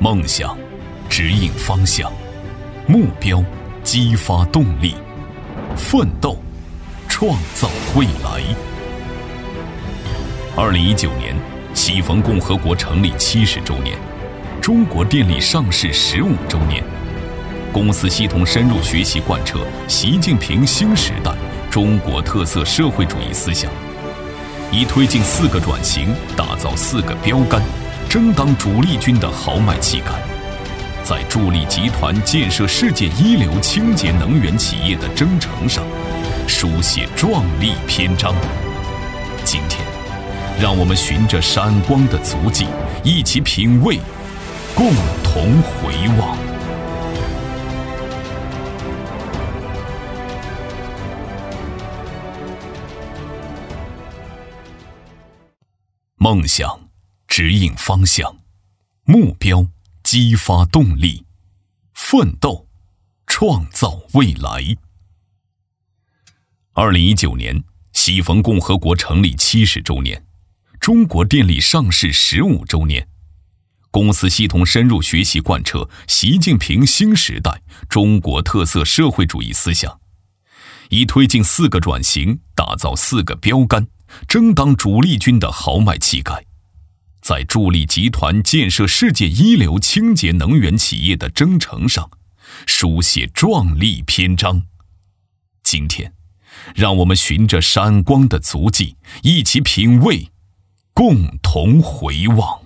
梦想指引方向，目标激发动力，奋斗创造未来。2019年，西方共和国成立70周年，中国电力上市15周年。公司系统深入学习贯彻习近平新时代中国特色社会主义思想，以推进4个转型，打造4个标杆，争当主力军的豪迈气概，在助力集团建设世界一流清洁能源企业的征程上，书写壮丽篇章。今天，让我们循着闪光的足迹，一起品味，共同回望。梦想指引方向，目标激发动力，奋斗创造未来。2019年，西方共和国成立70周年，中国电力上市15周年。公司系统深入学习贯彻习近平新时代中国特色社会主义思想，以推进4个转型，打造4个标杆，争当主力军的豪迈气概，在助力集团建设世界一流清洁能源企业的征程上，书写壮丽篇章。今天，让我们循着闪光的足迹，一起品味，共同回望。